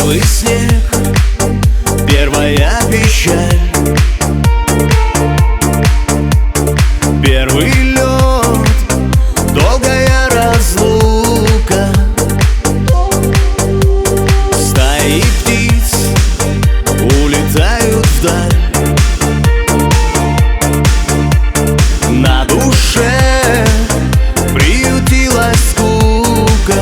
Белый снег, первая печаль, первый лед, долгая разлука. Стаи птиц улетают вдаль, на душе приютилась скука.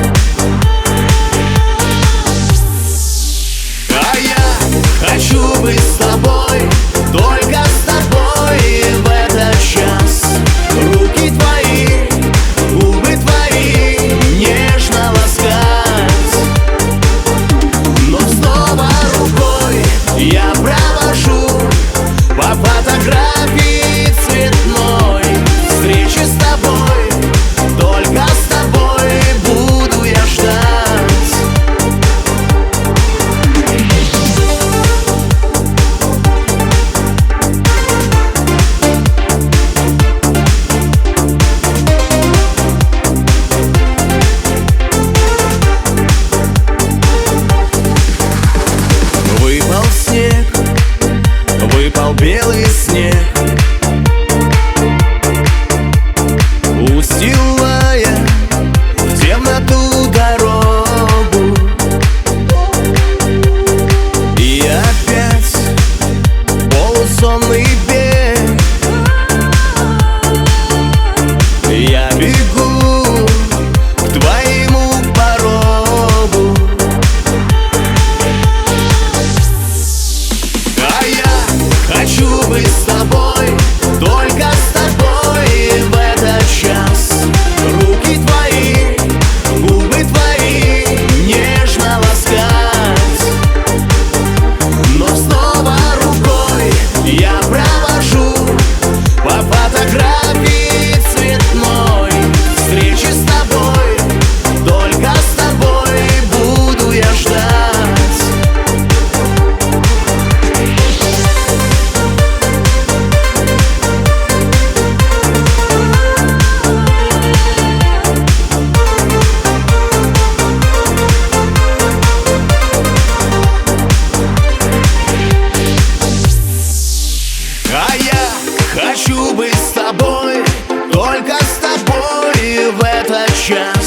А я хочу быть с тобой, только с тобой в этот час. Руки твои, губы твои нежно ласкать, но снова рукой я провожу по фотографии цветной. Встречи с тобой, только с тобой буду я ждать. Выпал снег, выпал белый снег, устилая в темноту дорогу. И опять полусонный бег, я бегу к твоему порогу. А я хочу быть с тобой, только с тобой в этот час. Руки твои, губы твои нежно ласкать, но снова рукой я провожу по фотографии цветной. Встречи с тобой, только с тобой буду я ждать. А я хочу быть с тобой, только с тобой в этот час.